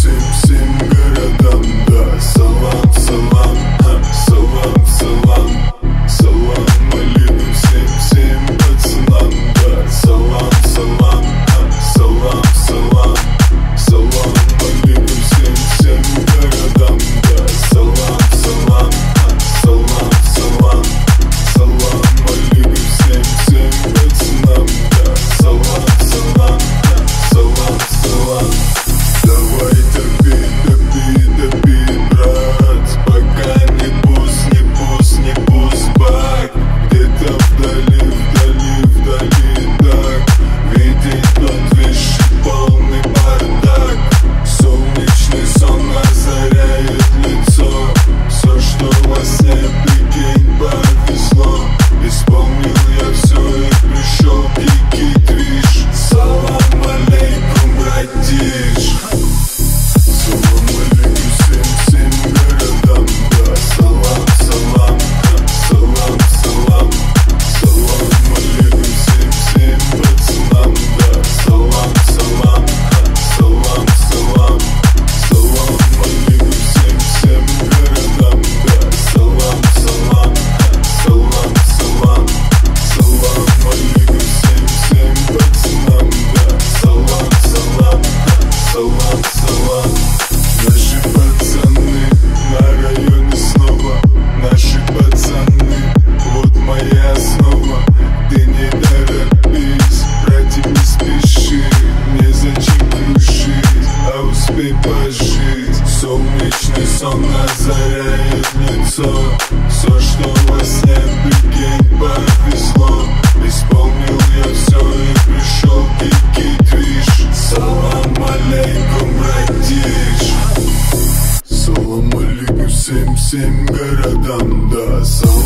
всем городам, да. Салам, салам, салам, салам. Салам алейкум всем пацанам, да. Салам, салам, салам, салам. Салам алейкум всем городам, да. Салам, салам, салам, салам. Салам алейкум всем пацанам, да. Салам, салам, салам, салам. Давай топи, брат, пока не пусть бак. Где-то вдали, так видит тот вещи полный бардак. Солнечный сон озаряет лицо. Все, что во сне, прикинь, повезло. Исполнил я все и пришел дикий движ. Салам алейкум, братиш. Салам алейкум всем городам, да. Салам, салам, салам, салам. Салам алейкум всем пацанам, да. Салам, салам, салам, салам. Салам алейкум всем городам, да. Салам, салам, салам, салам. Салам алейкум всем пацанам, да. Салам, салам, салам, салам. Наши пацаны на районе снова. Наши пацаны, вот моя основа. Ты не торопись, братик, не спеши. Незачем крушить, а успей пожить. Солнечный сон озаряет лицо. Все, что во сне, прикинь, повезло. Исполнил я все и пришел дикий движ. Салам алейкум, братиш. Салам алейкум всем городам, да.